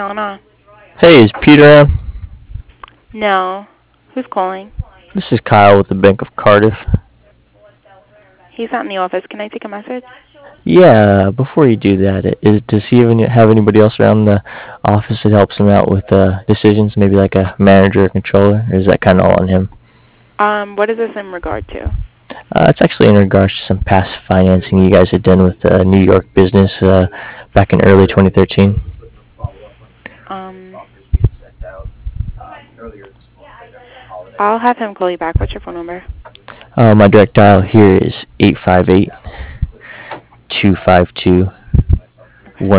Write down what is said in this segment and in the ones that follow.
going on? Hey, is Peter on? No. Who's calling? This is Kyle with the Bank of Cardiff. He's not in the office. Can I take a message? Yeah, before you do that, does he have anybody else around the office that helps him out with decisions, maybe like a manager or controller, or is that kind of all on him? What is this in regard to? It's actually in regards to some past financing you guys had done with New York business back in early 2013. Um, I'll have him call you back. What's your phone number? My direct dial here is 858-252-1490. Okay.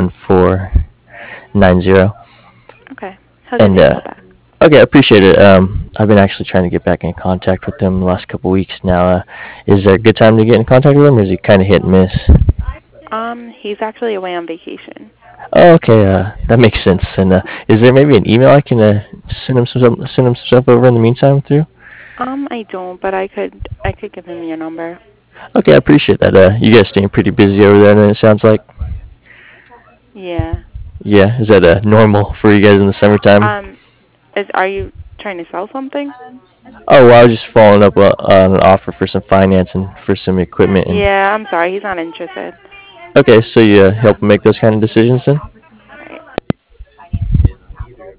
Okay. He'll give And you a call back. okay, I appreciate it. I've been actually trying to get back in contact with him the last couple weeks now. Is there a good time to get in contact with him, or is he kind of hit and miss? He's actually away on vacation. Oh, okay, that makes sense. And is there maybe an email I can send him some stuff over in the meantime through? I don't, but I could give him your number. Okay, I appreciate that. You guys staying pretty busy over there, then it sounds like. Yeah. Yeah, is that normal for you guys in the summertime? Are you trying to sell something? Oh, well, I was just following up on an offer for some finance and for some equipment. And Yeah, I'm sorry. He's not interested. okay, so you help him make those kind of decisions then?